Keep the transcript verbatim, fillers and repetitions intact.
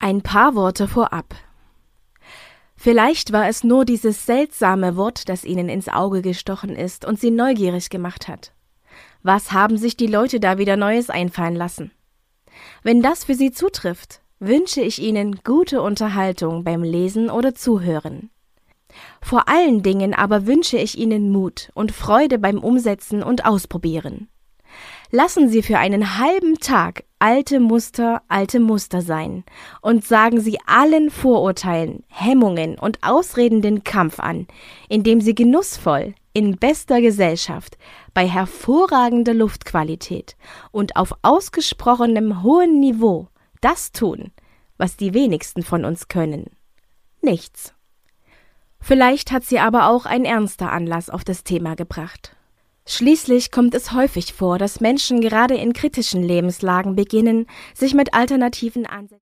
Ein paar Worte vorab. Vielleicht war es nur dieses seltsame Wort, das Ihnen ins Auge gestochen ist und Sie neugierig gemacht hat. Was haben sich die Leute da wieder Neues einfallen lassen? Wenn das für Sie zutrifft, wünsche ich Ihnen gute Unterhaltung beim Lesen oder Zuhören. Vor allen Dingen aber wünsche ich Ihnen Mut und Freude beim Umsetzen und Ausprobieren. Lassen Sie für einen halben Tag alte Muster alte Muster sein und sagen Sie allen Vorurteilen, Hemmungen und Ausreden den Kampf an, indem Sie genussvoll, in bester Gesellschaft, bei hervorragender Luftqualität und auf ausgesprochenem hohem Niveau das tun, was die wenigsten von uns können. Nichts. Vielleicht hat Sie aber auch ein ernster Anlass auf das Thema gebracht. Schließlich kommt es häufig vor, dass Menschen gerade in kritischen Lebenslagen beginnen, sich mit alternativen Ansätzen